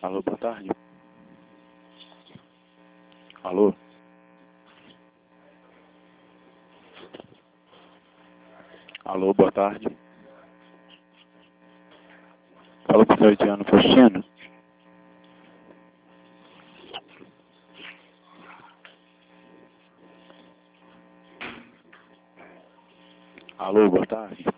Alô, boa tarde. Alô? Alô, boa tarde. Fala com o senhor Ediano Faustino. Alô, boa tarde.